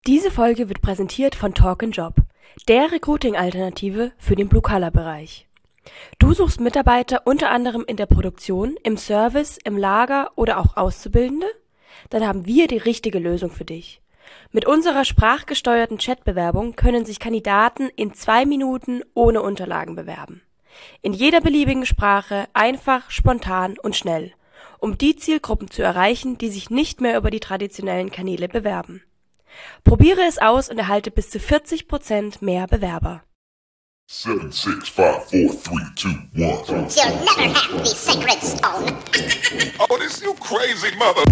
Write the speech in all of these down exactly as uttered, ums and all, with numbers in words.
Diese Folge wird präsentiert von Talk and Job, der Recruiting-Alternative für den Blue-Collar-Bereich. Du suchst Mitarbeiter unter anderem in der Produktion, im Service, im Lager oder auch Auszubildende? Dann haben wir die richtige Lösung für dich. Mit unserer sprachgesteuerten Chatbewerbung können sich Kandidaten in zwei Minuten ohne Unterlagen bewerben. In jeder beliebigen Sprache, einfach, spontan und schnell, um die Zielgruppen zu erreichen, die sich nicht mehr über die traditionellen Kanäle bewerben. Probiere es aus und erhalte bis zu vierzig Prozent mehr Bewerber. Seven, six, five, four, three, two, one. You'll never have the sacred stone. Oh, this you crazy mother.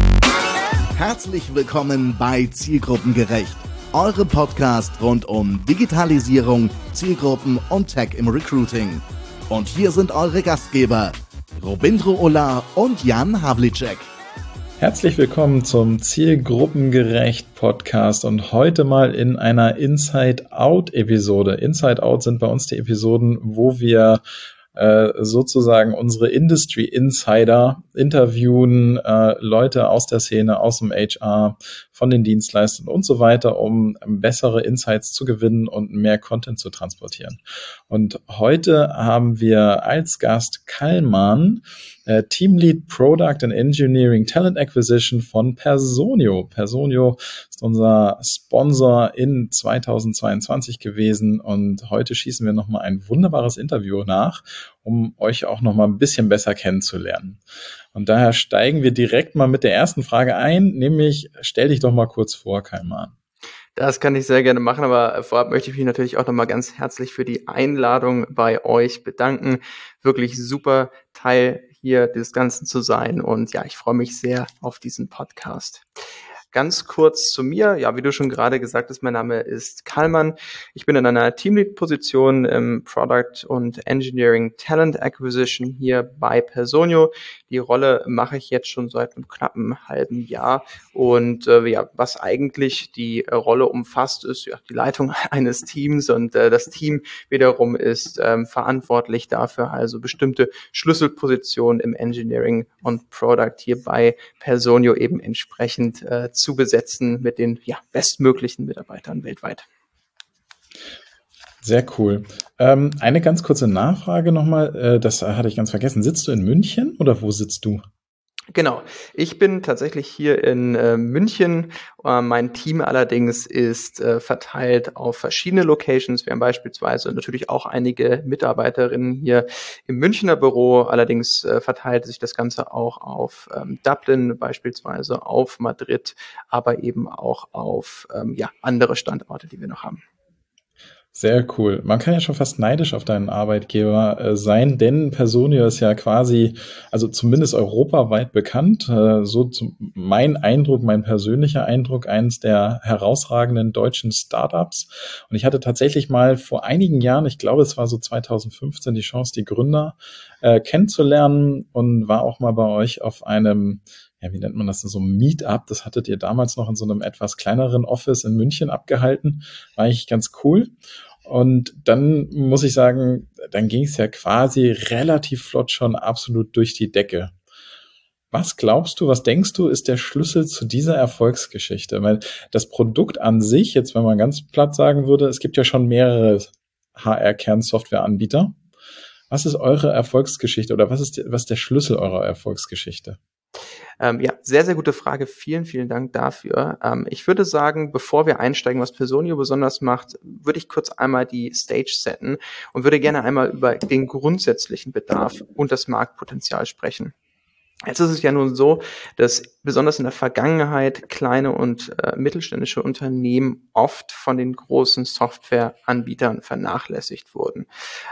Herzlich willkommen bei Zielgruppengerecht, eure Podcast rund um Digitalisierung, Zielgruppen und Tech im Recruiting. Und hier sind eure Gastgeber, Robindro Ola und Jan Havlicek. Herzlich willkommen zum Zielgruppengerecht Podcast und heute mal in einer Inside-Out-Episode. Inside-Out sind bei uns die Episoden, wo wir äh, sozusagen unsere Industry-Insider interviewen, äh, Leute aus der Szene, aus dem H R, von den Dienstleistern und so weiter, um bessere Insights zu gewinnen und mehr Content zu transportieren. Und heute haben wir als Gast Kalman, äh, Teamlead Product and Engineering Talent Acquisition von Personio. Personio ist unser Sponsor in zweitausendzweiundzwanzig gewesen und heute schießen wir nochmal ein wunderbares Interview nach, um euch auch nochmal ein bisschen besser kennenzulernen. Und daher steigen wir direkt mal mit der ersten Frage ein, nämlich stell dich doch mal kurz vor, Kalman. Das kann ich sehr gerne machen, aber vorab möchte ich mich natürlich auch nochmal ganz herzlich für die Einladung bei euch bedanken. Wirklich super Teil hier des Ganzen zu sein und ja, ich freue mich sehr auf diesen Podcast. Ganz kurz zu mir. Ja, wie du schon gerade gesagt hast, mein Name ist Kalman. Ich bin in einer Teamlead-Position im Product und Engineering Talent Acquisition hier bei Personio. Die Rolle mache ich jetzt schon seit einem knappen halben Jahr. Und äh, ja, was eigentlich die äh, Rolle umfasst, ist ja die Leitung eines Teams. Und äh, das Team wiederum ist ähm, verantwortlich dafür, also bestimmte Schlüsselpositionen im Engineering und Product hier bei Personio eben entsprechend äh, zu besetzen mit den ja, bestmöglichen Mitarbeitern weltweit. Sehr cool. Ähm, eine ganz kurze Nachfrage nochmal, äh, das hatte ich ganz vergessen. Sitzt du in München oder wo sitzt du? Genau, ich bin tatsächlich hier in äh, München. Äh, mein Team allerdings ist äh, verteilt auf verschiedene Locations. Wir haben beispielsweise natürlich auch einige Mitarbeiterinnen hier im Münchner Büro. Allerdings äh, verteilt sich das Ganze auch auf ähm, Dublin beispielsweise, auf Madrid, aber eben auch auf ähm, ja, andere Standorte, die wir noch haben. Sehr cool. Man kann ja schon fast neidisch auf deinen Arbeitgeber äh, sein, denn Personio ist ja quasi, also zumindest europaweit bekannt. Äh, so zum, mein Eindruck, mein persönlicher Eindruck, eines der herausragenden deutschen Startups. Und ich hatte tatsächlich mal vor einigen Jahren, ich glaube, es war so zweitausendfünfzehn, die Chance, die Gründer äh, kennenzulernen und war auch mal bei euch auf einem, ja, wie nennt man das, so ein Meetup, das hattet ihr damals noch in so einem etwas kleineren Office in München abgehalten, war eigentlich ganz cool. Und dann muss ich sagen, dann ging es ja quasi relativ flott schon absolut durch die Decke. Was glaubst du, was denkst du, ist der Schlüssel zu dieser Erfolgsgeschichte? Weil das Produkt an sich, jetzt wenn man ganz platt sagen würde, es gibt ja schon mehrere H R-Kernsoftware-Anbieter. Was ist eure Erfolgsgeschichte oder was ist, was ist der Schlüssel eurer Erfolgsgeschichte? Ähm, ja, sehr, sehr gute Frage. Vielen, vielen Dank dafür. Ähm, ich würde sagen, bevor wir einsteigen, was Personio besonders macht, würde ich kurz einmal die Stage setten und würde gerne einmal über den grundsätzlichen Bedarf und das Marktpotenzial sprechen. Jetzt ist es ja nun so, dass besonders in der Vergangenheit kleine und äh, mittelständische Unternehmen oft von den großen Softwareanbietern vernachlässigt wurden.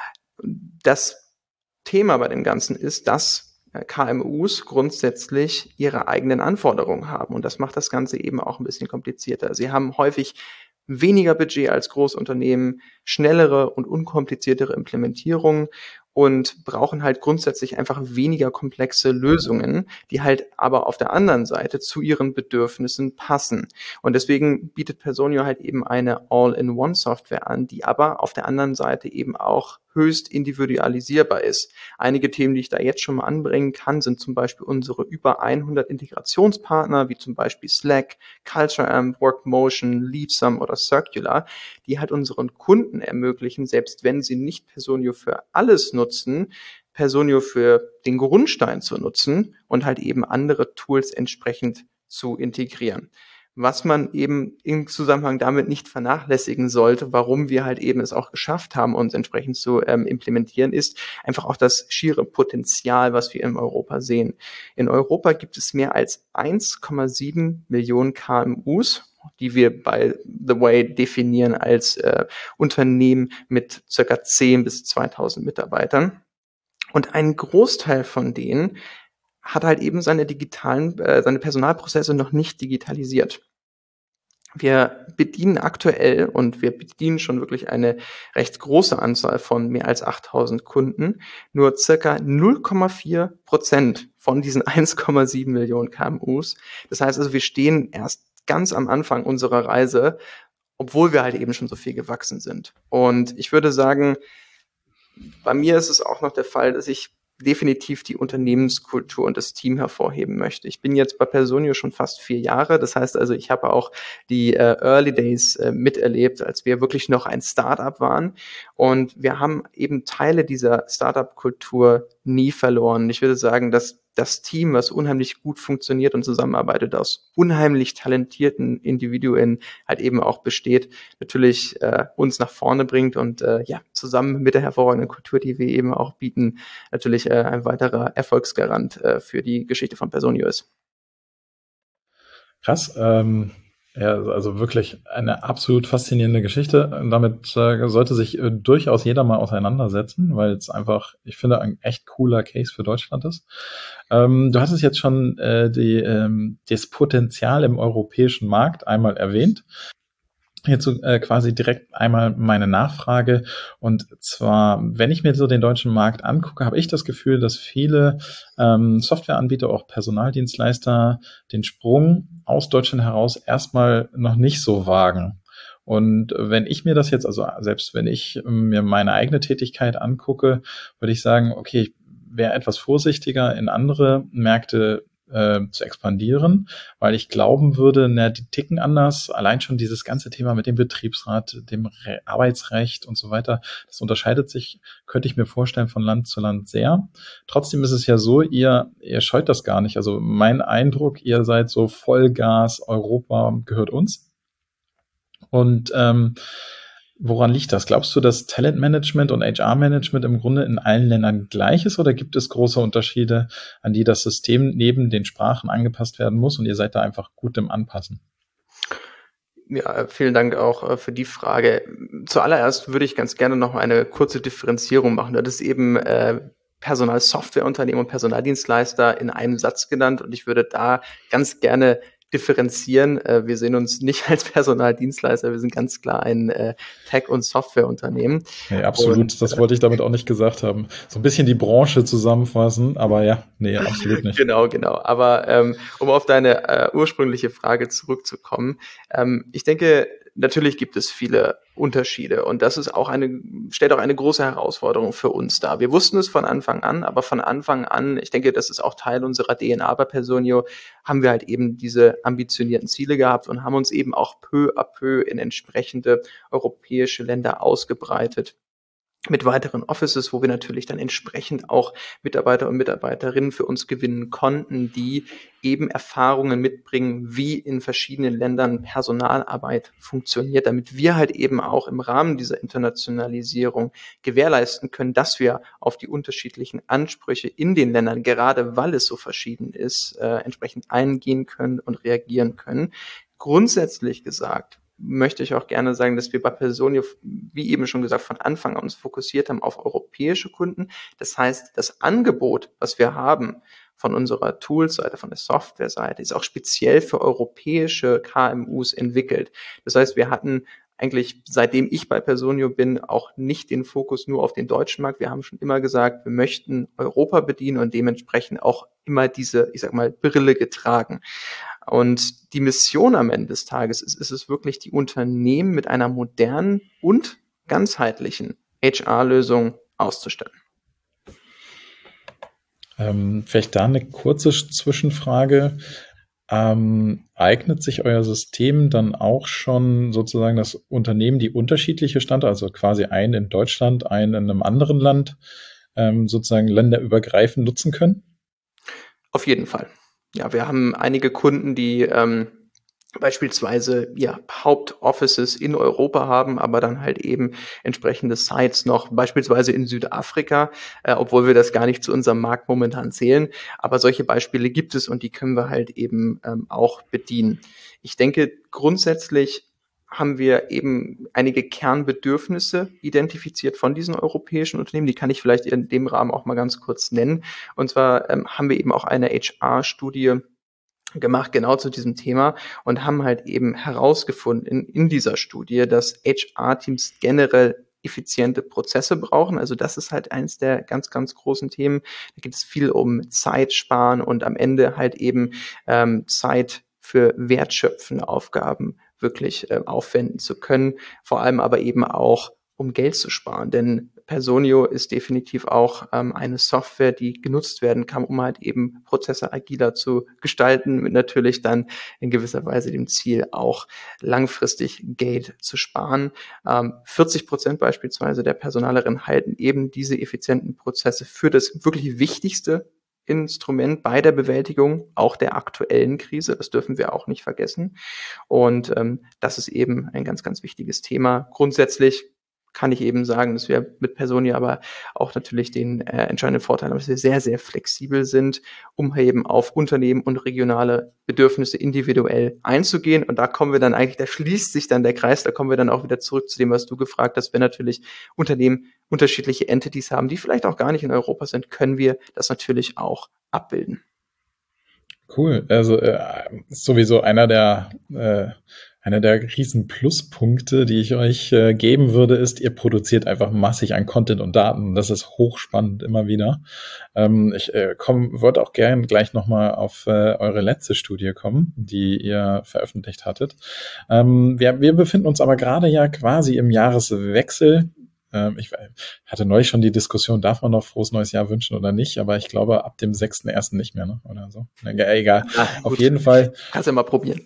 Das Thema bei dem Ganzen ist, dass K M Us grundsätzlich ihre eigenen Anforderungen haben. Und das macht das Ganze eben auch ein bisschen komplizierter. Sie haben häufig weniger Budget als Großunternehmen, schnellere und unkompliziertere Implementierungen und brauchen halt grundsätzlich einfach weniger komplexe Lösungen, die halt aber auf der anderen Seite zu ihren Bedürfnissen passen. Und deswegen bietet Personio halt eben eine All-in-One-Software an, die aber auf der anderen Seite eben auch höchst individualisierbar ist. Einige Themen, die ich da jetzt schon mal anbringen kann, sind zum Beispiel unsere über hundert Integrationspartner, wie zum Beispiel Slack, CultureAmp, Workmotion, Leapsome oder Circular, die halt unseren Kunden ermöglichen, selbst wenn sie nicht Personio für alles nutzen, Personio für den Grundstein zu nutzen und halt eben andere Tools entsprechend zu integrieren. Was man eben im Zusammenhang damit nicht vernachlässigen sollte, warum wir halt eben es auch geschafft haben, uns entsprechend zu ähm, implementieren, ist einfach auch das schiere Potenzial, was wir in Europa sehen. In Europa gibt es mehr als eins Komma sieben Millionen K M Us, die wir bei The Way definieren als äh, Unternehmen mit circa zehn bis zweitausend Mitarbeitern. Und ein Großteil von denen hat halt eben seine digitalen, äh, seine Personalprozesse noch nicht digitalisiert. Wir bedienen aktuell und wir bedienen schon wirklich eine recht große Anzahl von mehr als achttausend Kunden, nur circa null Komma vier Prozent von diesen eins Komma sieben Millionen K M Us. Das heißt also, wir stehen erst ganz am Anfang unserer Reise, obwohl wir halt eben schon so viel gewachsen sind. Und ich würde sagen, bei mir ist es auch noch der Fall, dass ich definitiv die Unternehmenskultur und das Team hervorheben möchte. Ich bin jetzt bei Personio schon fast vier Jahre. Das heißt also, ich habe auch die äh, Early Days äh, miterlebt, als wir wirklich noch ein Startup waren. Und wir haben eben Teile dieser Startup-Kultur nie verloren. Ich würde sagen, dass das Team, was unheimlich gut funktioniert und zusammenarbeitet, aus unheimlich talentierten Individuen halt eben auch besteht, natürlich äh, uns nach vorne bringt und äh, ja, zusammen mit der hervorragenden Kultur, die wir eben auch bieten, natürlich äh, ein weiterer Erfolgsgarant äh, für die Geschichte von Personio ist. Krass, ähm, ja, also wirklich eine absolut faszinierende Geschichte. Damit äh, sollte sich äh, durchaus jeder mal auseinandersetzen, weil es einfach, ich finde, ein echt cooler Case für Deutschland ist. Ähm, du hattest jetzt schon äh, die, ähm, das Potenzial im europäischen Markt einmal erwähnt. Hierzu äh, quasi direkt einmal meine Nachfrage. Und zwar, wenn ich mir so den deutschen Markt angucke, habe ich das Gefühl, dass viele ähm, Softwareanbieter, auch Personaldienstleister, den Sprung aus Deutschland heraus erstmal noch nicht so wagen. Und wenn ich mir das jetzt, also selbst wenn ich mir meine eigene Tätigkeit angucke, würde ich sagen, okay, ich wäre etwas vorsichtiger, in andere Märkte Äh, zu expandieren, weil ich glauben würde, na, die ticken anders. Allein schon dieses ganze Thema mit dem Betriebsrat, dem Re- Arbeitsrecht und so weiter, das unterscheidet sich, könnte ich mir vorstellen, von Land zu Land sehr. Trotzdem ist es ja so, ihr, ihr scheut das gar nicht. Also mein Eindruck, ihr seid so Vollgas, Europa gehört uns. Und ähm, woran liegt das? Glaubst du, dass Talentmanagement und H R-Management im Grunde in allen Ländern gleich ist oder gibt es große Unterschiede, an die das System neben den Sprachen angepasst werden muss und ihr seid da einfach gut im Anpassen? Ja, vielen Dank auch für die Frage. Zuallererst würde ich ganz gerne noch eine kurze Differenzierung machen. Das ist eben äh, Personalsoftwareunternehmen und Personaldienstleister in einem Satz genannt und ich würde da ganz gerne differenzieren. Wir sehen uns nicht als Personaldienstleister, wir sind ganz klar ein äh, Tech- und Softwareunternehmen. Nee, absolut, und, das wollte ich damit auch nicht gesagt haben. So ein bisschen die Branche zusammenfassen, aber ja, nee, absolut nicht. Genau, genau. Aber ähm, um auf deine äh, ursprüngliche Frage zurückzukommen, ähm, ich denke, natürlich gibt es viele Unterschiede und das ist auch eine, stellt auch eine große Herausforderung für uns dar. Wir wussten es von Anfang an, aber von Anfang an, ich denke, das ist auch Teil unserer D N A bei Personio, haben wir halt eben diese ambitionierten Ziele gehabt und haben uns eben auch peu à peu in entsprechende europäische Länder ausgebreitet. Mit weiteren Offices, wo wir natürlich dann entsprechend auch Mitarbeiter und Mitarbeiterinnen für uns gewinnen konnten, die eben Erfahrungen mitbringen, wie in verschiedenen Ländern Personalarbeit funktioniert, damit wir halt eben auch im Rahmen dieser Internationalisierung gewährleisten können, dass wir auf die unterschiedlichen Ansprüche in den Ländern, gerade weil es so verschieden ist, äh, entsprechend eingehen können und reagieren können. Grundsätzlich gesagt, möchte ich auch gerne sagen, dass wir bei Personio, wie eben schon gesagt, von Anfang an uns fokussiert haben auf europäische Kunden. Das heißt, das Angebot, was wir haben von unserer Toolseite, von der Softwareseite, ist auch speziell für europäische K M Us entwickelt. Das heißt, wir hatten eigentlich, seitdem ich bei Personio bin, auch nicht den Fokus nur auf den deutschen Markt. Wir haben schon immer gesagt, wir möchten Europa bedienen und dementsprechend auch immer diese, ich sag mal, Brille getragen. Und die Mission am Ende des Tages ist, ist es wirklich, die Unternehmen mit einer modernen und ganzheitlichen H R-Lösung auszustellen. Ähm, vielleicht da eine kurze Zwischenfrage. Ähm, eignet sich euer System dann auch schon sozusagen, dass Unternehmen, die unterschiedliche Standorte, also quasi einen in Deutschland, einen in einem anderen Land, ähm, sozusagen länderübergreifend nutzen können? Auf jeden Fall. Ja, wir haben einige Kunden, die ähm, beispielsweise ja, Hauptoffices in Europa haben, aber dann halt eben entsprechende Sites noch, beispielsweise in Südafrika, äh, obwohl wir das gar nicht zu unserem Markt momentan zählen. Aber solche Beispiele gibt es und die können wir halt eben ähm, auch bedienen. Ich denke, grundsätzlich haben wir eben einige Kernbedürfnisse identifiziert von diesen europäischen Unternehmen. Die kann ich vielleicht in dem Rahmen auch mal ganz kurz nennen. Und zwar ähm, haben wir eben auch eine H R-Studie gemacht, genau zu diesem Thema, und haben halt eben herausgefunden in, in dieser Studie, dass H R-Teams generell effiziente Prozesse brauchen. Also das ist halt eins der ganz, ganz großen Themen. Da geht es viel um Zeit sparen und am Ende halt eben ähm, Zeit für wertschöpfende Aufgaben wirklich äh, aufwenden zu können, vor allem aber eben auch, um Geld zu sparen. Denn Personio ist definitiv auch ähm, eine Software, die genutzt werden kann, um halt eben Prozesse agiler zu gestalten, mit natürlich dann in gewisser Weise dem Ziel auch langfristig Geld zu sparen. Ähm, vierzig Prozent beispielsweise der Personalerinnen halten eben diese effizienten Prozesse für das wirklich Wichtigste Instrument bei der Bewältigung auch der aktuellen Krise. Das dürfen wir auch nicht vergessen. Und ähm, das ist eben ein ganz, ganz wichtiges Thema. Grundsätzlich kann ich eben sagen, dass wir mit Personio aber auch natürlich den äh, entscheidenden Vorteil haben, dass wir sehr, sehr flexibel sind, um eben auf Unternehmen und regionale Bedürfnisse individuell einzugehen. Und da kommen wir dann eigentlich, da schließt sich dann der Kreis, da kommen wir dann auch wieder zurück zu dem, was du gefragt hast. Wenn natürlich Unternehmen unterschiedliche Entities haben, die vielleicht auch gar nicht in Europa sind, können wir das natürlich auch abbilden. Cool. Also äh, ist sowieso einer der äh, einer der riesen Pluspunkte, die ich euch äh, geben würde, ist, ihr produziert einfach massig an Content und Daten. Das ist hochspannend immer wieder. Ähm, ich äh, komm, würde auch gerne gleich nochmal auf äh, eure letzte Studie kommen, die ihr veröffentlicht hattet. Ähm, wir, wir befinden uns aber gerade ja quasi im Jahreswechsel. Ähm, ich hatte neulich schon die Diskussion, darf man noch frohes neues Jahr wünschen oder nicht, aber ich glaube ab dem sechsten ersten nicht mehr, ne? Oder so. Na, egal. Ja, auf jeden Fall. Kannst ja mal probieren.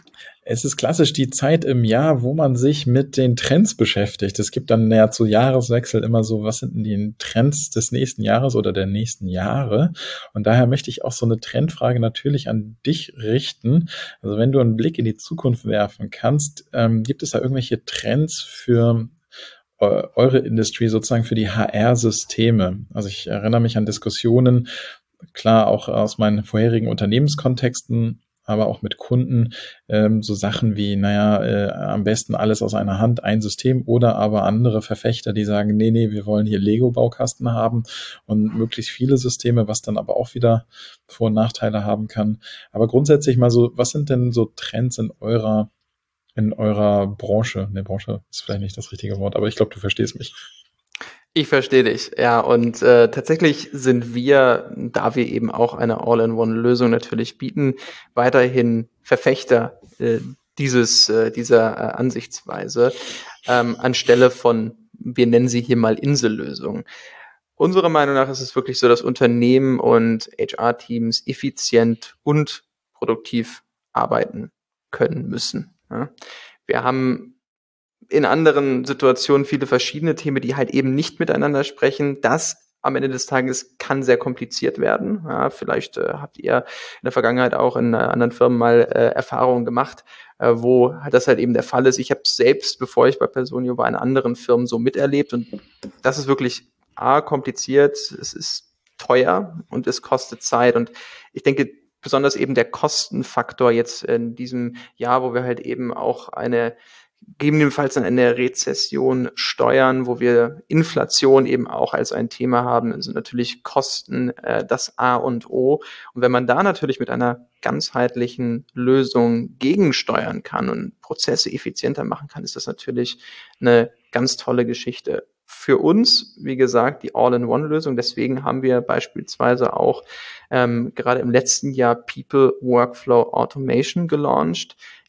Es ist klassisch die Zeit im Jahr, wo man sich mit den Trends beschäftigt. Es gibt dann ja zu Jahreswechsel immer so, was sind denn die Trends des nächsten Jahres oder der nächsten Jahre? Und daher möchte ich auch so eine Trendfrage natürlich an dich richten. Also wenn du einen Blick in die Zukunft werfen kannst, ähm, gibt es da irgendwelche Trends für äh, eure Industrie, sozusagen für die H R-Systeme? Also ich erinnere mich an Diskussionen, klar auch aus meinen vorherigen Unternehmenskontexten, aber auch mit Kunden, ähm, so Sachen wie, naja, äh, am besten alles aus einer Hand, ein System, oder aber andere Verfechter, die sagen, nee, nee, wir wollen hier Lego-Baukasten haben und möglichst viele Systeme, was dann aber auch wieder Vor- und Nachteile haben kann. Aber grundsätzlich mal so, was sind denn so Trends in eurer, in eurer Branche? Ne, Branche ist vielleicht nicht das richtige Wort, aber ich glaube, du verstehst mich. Ich verstehe dich, ja, und äh, tatsächlich sind wir, da wir eben auch eine All-in-One-Lösung natürlich bieten, weiterhin Verfechter äh, dieses äh, dieser äh, Ansichtsweise ähm, anstelle von, wir nennen sie hier mal Insellösungen. Unserer Meinung nach ist es wirklich so, dass Unternehmen und H R-Teams effizient und produktiv arbeiten können müssen. Ja. Wir haben in anderen Situationen viele verschiedene Themen, die halt eben nicht miteinander sprechen. Das am Ende des Tages kann sehr kompliziert werden. Ja, vielleicht äh, habt ihr in der Vergangenheit auch in äh, anderen Firmen mal äh, Erfahrungen gemacht, äh, wo das halt eben der Fall ist. Ich habe selbst, bevor ich bei Personio war, in anderen Firmen so miterlebt, und das ist wirklich a, kompliziert, es ist teuer und es kostet Zeit, und ich denke, besonders eben der Kostenfaktor jetzt in diesem Jahr, wo wir halt eben auch eine gegebenenfalls an eine Rezession steuern, wo wir Inflation eben auch als ein Thema haben, sind natürlich Kosten äh, das A und O. Und wenn man da natürlich mit einer ganzheitlichen Lösung gegensteuern kann und Prozesse effizienter machen kann, ist das natürlich eine ganz tolle Geschichte. Für uns, wie gesagt, die All-in-One-Lösung. Deswegen haben wir beispielsweise auch ähm, gerade im letzten Jahr People Workflow Automation gelauncht.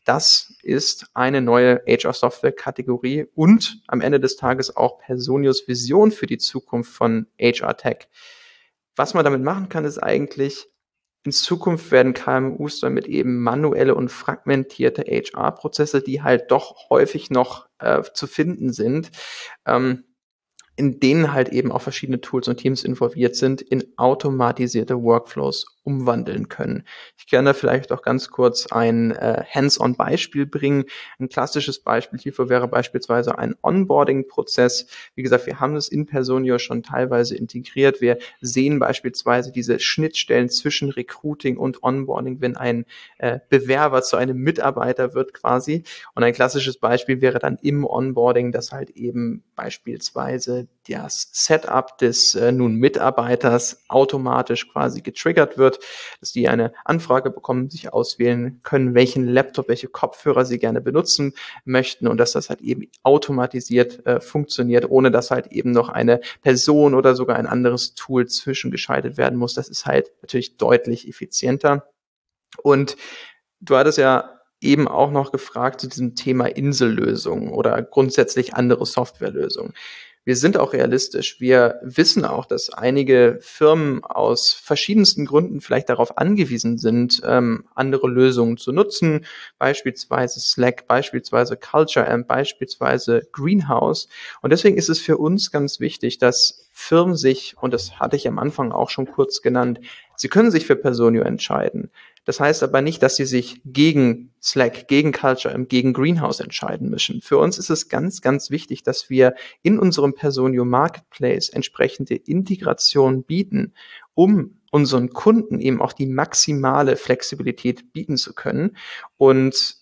Das ist eine neue H R-Software-Kategorie und am Ende des Tages auch Personios Vision für die Zukunft von H R-Tech. Was man damit machen kann, ist eigentlich, in Zukunft werden K M Us damit eben manuelle und fragmentierte H R-Prozesse, die halt doch häufig noch äh, zu finden sind, ähm, in denen halt eben auch verschiedene Tools und Teams involviert sind, in automatisierte Workflows umwandeln können. Ich kann da vielleicht auch ganz kurz ein äh, Hands-on-Beispiel bringen. Ein klassisches Beispiel hierfür wäre beispielsweise ein Onboarding-Prozess. Wie gesagt, wir haben es in Personio schon teilweise integriert. Wir sehen beispielsweise diese Schnittstellen zwischen Recruiting und Onboarding, wenn ein äh, Bewerber zu einem Mitarbeiter wird quasi. Und ein klassisches Beispiel wäre dann im Onboarding, dass halt eben beispielsweise das Setup des äh, nun Mitarbeiters automatisch quasi getriggert wird, dass die eine Anfrage bekommen, sich auswählen können, welchen Laptop, welche Kopfhörer sie gerne benutzen möchten und dass das halt eben automatisiert äh, funktioniert, ohne dass halt eben noch eine Person oder sogar ein anderes Tool zwischengeschaltet werden muss. Das ist halt natürlich deutlich effizienter. Und du hattest ja eben auch noch gefragt zu diesem Thema Insellösungen oder grundsätzlich andere Softwarelösungen. Wir sind auch realistisch. Wir wissen auch, dass einige Firmen aus verschiedensten Gründen vielleicht darauf angewiesen sind, ähm, andere Lösungen zu nutzen, beispielsweise Slack, beispielsweise Culture Amp, beispielsweise Greenhouse. Und deswegen ist es für uns ganz wichtig, dass Firmen sich, und das hatte ich am Anfang auch schon kurz genannt, sie können sich für Personio entscheiden. Das heißt aber nicht, dass sie sich gegen Slack, gegen Culture Amp, gegen Greenhouse entscheiden müssen. Für uns ist es ganz, ganz wichtig, dass wir in unserem Personio Marketplace entsprechende Integration bieten, um unseren Kunden eben auch die maximale Flexibilität bieten zu können und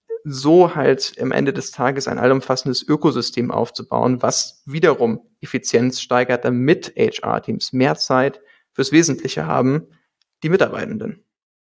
so halt am Ende des Tages ein allumfassendes Ökosystem aufzubauen, was wiederum Effizienz steigert, damit H R-Teams mehr Zeit fürs Wesentliche haben, die Mitarbeitenden.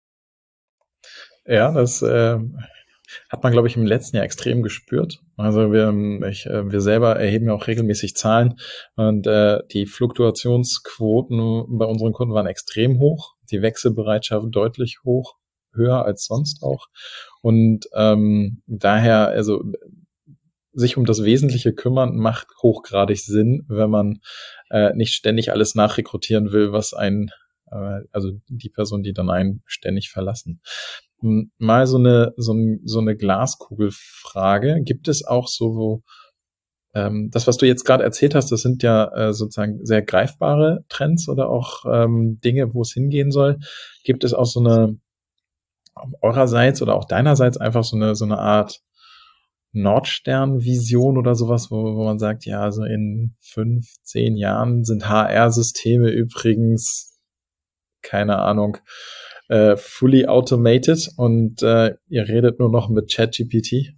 Ja, das äh, hat man, glaube ich, im letzten Jahr extrem gespürt. Also wir, ich, äh, wir selber erheben ja auch regelmäßig Zahlen und äh, die Fluktuationsquoten bei unseren Kunden waren extrem hoch, die Wechselbereitschaft deutlich hoch, höher als sonst auch. Und ähm, daher, also sich um das Wesentliche kümmern, macht hochgradig Sinn, wenn man äh, nicht ständig alles nachrekrutieren will, was ein also die Person, die dann einen ständig verlassen. Mal so eine so, ein, so eine Glaskugelfrage. Gibt es auch so, ähm, das, was du jetzt gerade erzählt hast, das sind ja äh, sozusagen sehr greifbare Trends oder auch ähm, Dinge, wo es hingehen soll. Gibt es auch so eine, eurerseits oder auch deinerseits einfach so eine so eine Art Nordstern-Vision oder sowas, wo, wo man sagt, ja, also in fünf, zehn Jahren sind H R-Systeme übrigens keine Ahnung, äh, fully automated und äh, ihr redet nur noch mit ChatGPT?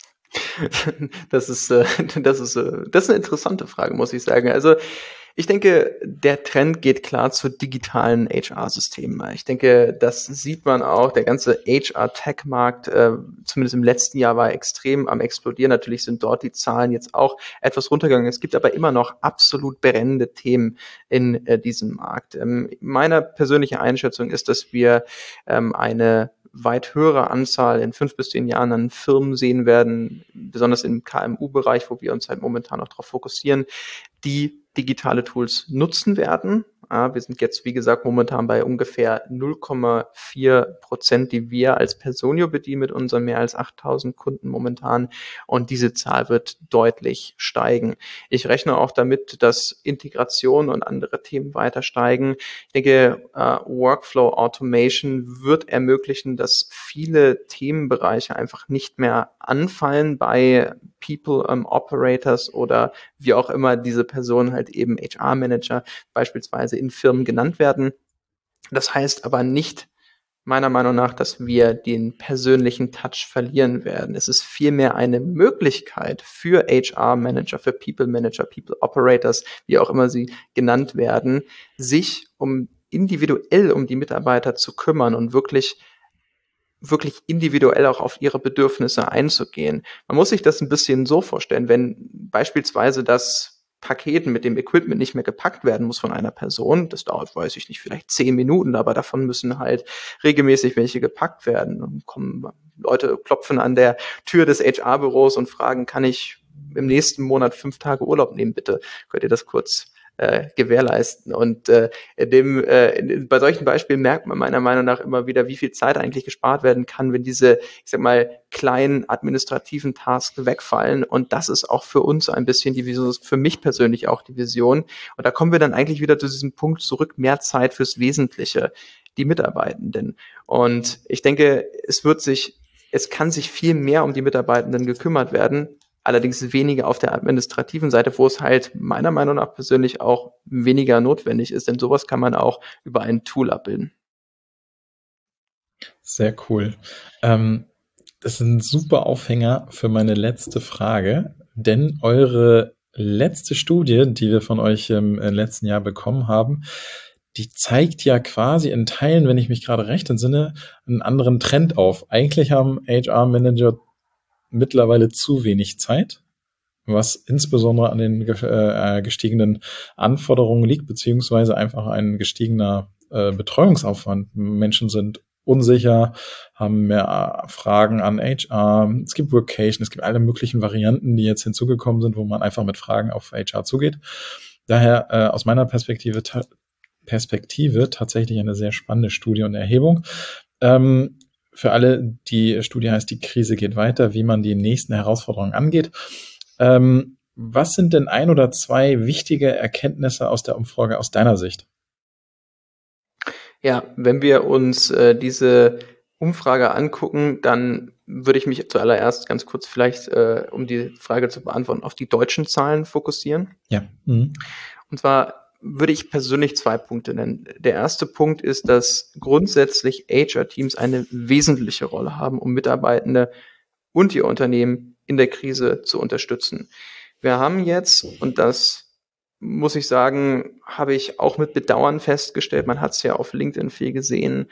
Das ist, äh, das ist, äh, das ist eine interessante Frage, muss ich sagen. Also ich denke, der Trend geht klar zu digitalen H R-Systemen. Ich denke, das sieht man auch. Der ganze H R-Tech-Markt, äh, zumindest im letzten Jahr, war extrem am explodieren. Natürlich sind dort die Zahlen jetzt auch etwas runtergegangen. Es gibt aber immer noch absolut brennende Themen in äh, diesem Markt. Ähm, meine persönliche Einschätzung ist, dass wir ähm, eine weit höhere Anzahl in fünf bis zehn Jahren an Firmen sehen werden, besonders im K M U-Bereich, wo wir uns halt momentan noch darauf fokussieren, die digitale Tools nutzen werden. Ja, wir sind jetzt, wie gesagt, momentan bei ungefähr null Komma vier Prozent, die wir als Personio bedienen mit unseren mehr als achttausend Kunden momentan. Und diese Zahl wird deutlich steigen. Ich rechne auch damit, dass Integration und andere Themen weiter steigen. Ich denke, uh, Workflow Automation wird ermöglichen, dass viele Themenbereiche einfach nicht mehr anfallen bei People um, Operators oder wie auch immer diese Personen halt eben H R-Manager beispielsweise in Firmen genannt werden. Das heißt aber nicht, meiner Meinung nach, dass wir den persönlichen Touch verlieren werden. Es ist vielmehr eine Möglichkeit für H R-Manager, für People-Manager, People-Operators, wie auch immer sie genannt werden, sich um individuell um die Mitarbeiter zu kümmern und wirklich wirklich individuell auch auf ihre Bedürfnisse einzugehen. Man muss sich das ein bisschen so vorstellen, wenn beispielsweise das Paketen, mit dem Equipment nicht mehr gepackt werden muss von einer Person. Das dauert, weiß ich nicht, vielleicht zehn Minuten, aber davon müssen halt regelmäßig welche gepackt werden. Dann kommen Leute, klopfen an der Tür des H R-Büros und fragen, kann ich im nächsten Monat fünf Tage Urlaub nehmen, bitte? Könnt ihr das kurz äh, gewährleisten? Und äh, in dem, äh, in, bei solchen Beispielen merkt man meiner Meinung nach immer wieder, wie viel Zeit eigentlich gespart werden kann, wenn diese, ich sag mal, kleinen administrativen Tasks wegfallen. Und das ist auch für uns ein bisschen die Vision, für mich persönlich auch die Vision. Und da kommen wir dann eigentlich wieder zu diesem Punkt zurück, mehr Zeit fürs Wesentliche, die Mitarbeitenden. Und ich denke, es wird sich, es kann sich viel mehr um die Mitarbeitenden gekümmert werden, allerdings weniger auf der administrativen Seite, wo es halt meiner Meinung nach persönlich auch weniger notwendig ist, denn sowas kann man auch über ein Tool abbilden. Sehr cool. Ähm, das ist ein super Aufhänger für meine letzte Frage, denn eure letzte Studie, die wir von euch im letzten Jahr bekommen haben, die zeigt ja quasi in Teilen, wenn ich mich gerade recht entsinne, einen anderen Trend auf. Eigentlich haben H R-Manager mittlerweile zu wenig Zeit, was insbesondere an den äh, gestiegenen Anforderungen liegt, beziehungsweise einfach ein gestiegener äh, Betreuungsaufwand. Menschen sind unsicher, haben mehr Fragen an H R, es gibt Workation, es gibt alle möglichen Varianten, die jetzt hinzugekommen sind, wo man einfach mit Fragen auf H R zugeht. Daher äh, aus meiner Perspektive, ta- Perspektive tatsächlich eine sehr spannende Studie und Erhebung. Ähm, Für alle, die Studie heißt, die Krise geht weiter, wie man die nächsten Herausforderungen angeht. Ähm, was sind denn ein oder zwei wichtige Erkenntnisse aus der Umfrage aus deiner Sicht? Ja, wenn wir uns äh, diese Umfrage angucken, dann würde ich mich zuallererst ganz kurz vielleicht, äh, um die Frage zu beantworten, auf die deutschen Zahlen fokussieren. Ja. Mhm. Und zwar würde ich persönlich zwei Punkte nennen. Der erste Punkt ist, dass grundsätzlich H R-Teams eine wesentliche Rolle haben, um Mitarbeitende und ihr Unternehmen in der Krise zu unterstützen. Wir haben jetzt, und das muss ich sagen, habe ich auch mit Bedauern festgestellt, man hat es ja auf LinkedIn viel gesehen,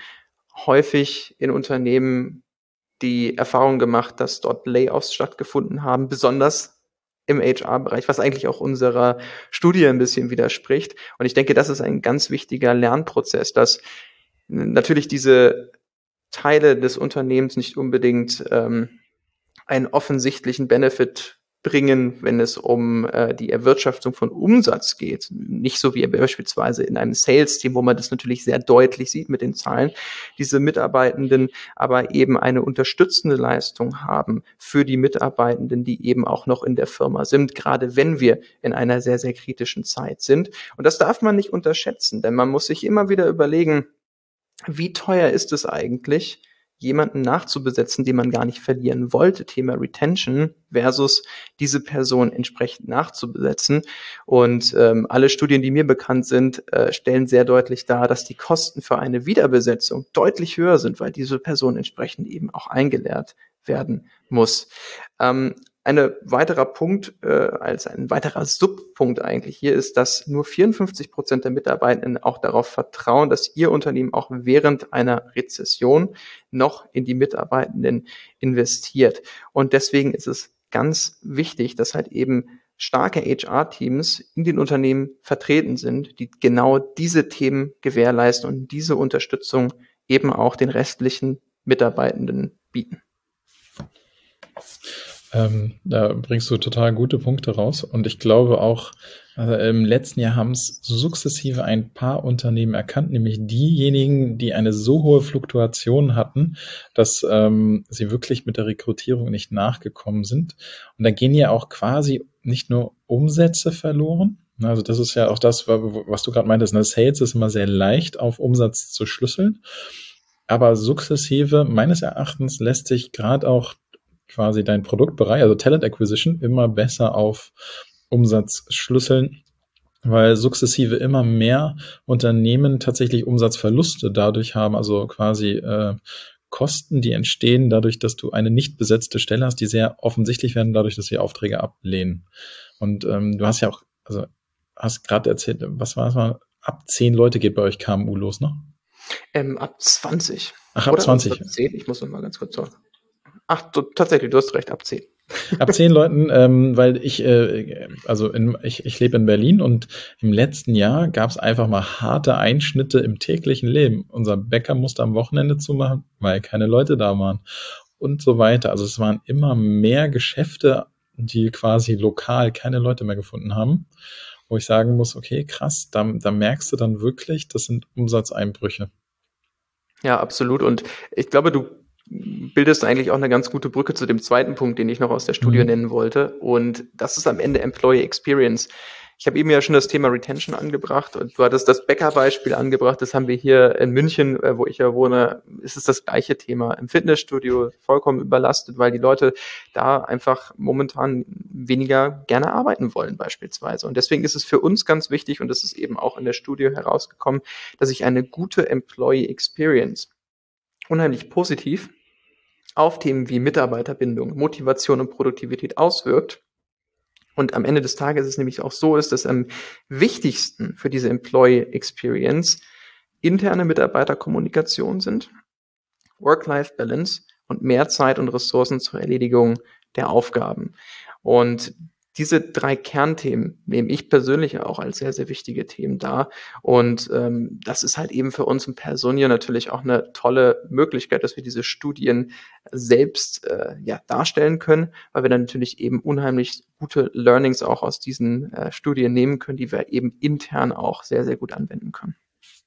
häufig in Unternehmen die Erfahrung gemacht, dass dort Layoffs stattgefunden haben, besonders im H R-Bereich, was eigentlich auch unserer Studie ein bisschen widerspricht. Und ich denke, das ist ein ganz wichtiger Lernprozess, dass natürlich diese Teile des Unternehmens nicht unbedingt ähm, einen offensichtlichen Benefit bringen, wenn es um äh, die Erwirtschaftung von Umsatz geht. Nicht so wie beispielsweise in einem Sales-Team, wo man das natürlich sehr deutlich sieht mit den Zahlen. Diese Mitarbeitenden aber eben eine unterstützende Leistung haben für die Mitarbeitenden, die eben auch noch in der Firma sind, gerade wenn wir in einer sehr, sehr kritischen Zeit sind. Und das darf man nicht unterschätzen, denn man muss sich immer wieder überlegen, wie teuer ist es eigentlich, jemanden nachzubesetzen, den man gar nicht verlieren wollte, Thema Retention versus diese Person entsprechend nachzubesetzen. Und ähm, alle Studien, die mir bekannt sind, äh, stellen sehr deutlich dar, dass die Kosten für eine Wiederbesetzung deutlich höher sind, weil diese Person entsprechend eben auch eingelehrt werden muss. Ähm, Ein weiterer Punkt, äh, als ein weiterer Subpunkt eigentlich hier ist, dass nur vierundfünfzig Prozent der Mitarbeitenden auch darauf vertrauen, dass ihr Unternehmen auch während einer Rezession noch in die Mitarbeitenden investiert. Und deswegen ist es ganz wichtig, dass halt eben starke H R-Teams in den Unternehmen vertreten sind, die genau diese Themen gewährleisten und diese Unterstützung eben auch den restlichen Mitarbeitenden bieten. Ähm, da bringst du total gute Punkte raus. Und ich glaube auch, äh, im letzten Jahr haben es sukzessive ein paar Unternehmen erkannt, nämlich diejenigen, die eine so hohe Fluktuation hatten, dass ähm, sie wirklich mit der Rekrutierung nicht nachgekommen sind. Und da gehen ja auch quasi nicht nur Umsätze verloren. Also das ist ja auch das, was du gerade meintest. Ne? Sales ist immer sehr leicht auf Umsatz zu schlüsseln. Aber sukzessive, meines Erachtens, lässt sich gerade auch quasi dein Produktbereich, also Talent Acquisition, immer besser auf Umsatz schlüsseln, weil sukzessive immer mehr Unternehmen tatsächlich Umsatzverluste dadurch haben, also quasi äh, Kosten, die entstehen dadurch, dass du eine nicht besetzte Stelle hast, die sehr offensichtlich werden dadurch, dass sie Aufträge ablehnen. Und ähm, du hast ja auch, also hast gerade erzählt, was war es mal, ab zehn Leute geht bei euch K M U los, ne? Ähm, ab zwanzig. Ach, ab Oder zwanzig. Ab zehn, ich muss noch mal ganz kurz sagen. Ach, du, tatsächlich, du hast recht, ab zehn. Ab zehn Leuten, ähm, weil ich, äh, also in, ich, ich lebe in Berlin und im letzten Jahr gab es einfach mal harte Einschnitte im täglichen Leben. Unser Bäcker musste am Wochenende zumachen, weil keine Leute da waren und so weiter. Also es waren immer mehr Geschäfte, die quasi lokal keine Leute mehr gefunden haben, wo ich sagen muss, okay, krass, da, da merkst du dann wirklich, das sind Umsatzeinbrüche. Ja, absolut. Und ich glaube, du bildest eigentlich auch eine ganz gute Brücke zu dem zweiten Punkt, den ich noch aus der Studie Mhm. nennen wollte. Und das ist am Ende Employee Experience. Ich habe eben ja schon das Thema Retention angebracht und du hattest das Bäcker-Beispiel angebracht. Das haben wir hier in München, wo ich ja wohne, ist es das gleiche Thema. Im Fitnessstudio vollkommen überlastet, weil die Leute da einfach momentan weniger gerne arbeiten wollen beispielsweise. Und deswegen ist es für uns ganz wichtig, und das ist eben auch in der Studie herausgekommen, dass ich eine gute Employee Experience unheimlich positiv auf Themen wie Mitarbeiterbindung, Motivation und Produktivität auswirkt. Und am Ende des Tages ist es nämlich auch so, ist, dass am wichtigsten für diese Employee Experience interne Mitarbeiterkommunikation sind, Work-Life-Balance und mehr Zeit und Ressourcen zur Erledigung der Aufgaben. Und diese drei Kernthemen nehme ich persönlich auch als sehr, sehr wichtige Themen dar. Und ähm, das ist halt eben für uns im Personio natürlich auch eine tolle Möglichkeit, dass wir diese Studien selbst äh, ja, darstellen können, weil wir dann natürlich eben unheimlich gute Learnings auch aus diesen äh, Studien nehmen können, die wir eben intern auch sehr, sehr gut anwenden können.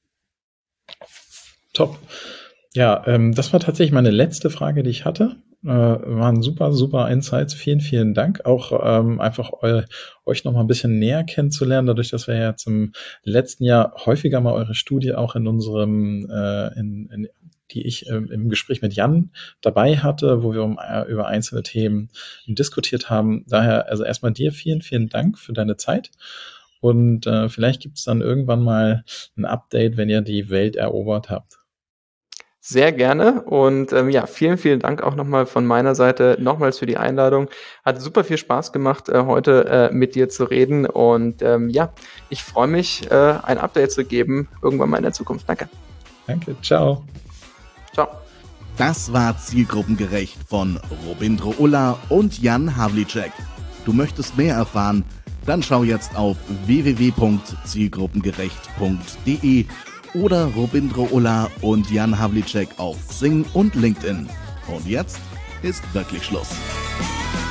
Top. Ja, ähm, das war tatsächlich meine letzte Frage, die ich hatte. Äh, waren super, super Insights. Vielen, vielen Dank. Auch ähm, einfach eu, euch noch mal ein bisschen näher kennenzulernen, dadurch, dass wir ja jetzt im letzten Jahr häufiger mal eure Studie auch in unserem, äh, in, in, die ich äh, im Gespräch mit Jan dabei hatte, wo wir um, äh, über einzelne Themen diskutiert haben. Daher, also erstmal dir vielen, vielen Dank für deine Zeit. Und äh, vielleicht gibt es dann irgendwann mal ein Update, wenn ihr die Welt erobert habt. Sehr gerne und ähm, ja, vielen, vielen Dank auch nochmal von meiner Seite nochmals für die Einladung. Hat super viel Spaß gemacht, äh, heute äh, mit dir zu reden und ähm, ja, ich freue mich, äh, ein Update zu geben, irgendwann mal in der Zukunft. Danke. Danke, ciao. Ciao. Das war Zielgruppengerecht von Robindro Ulla und Jan Havlicek. Du möchtest mehr erfahren? Dann schau jetzt auf w w w punkt zielgruppengerecht punkt d e oder Robindro Ulla und Jan Havlicek auf Xing und LinkedIn. Und jetzt ist wirklich Schluss.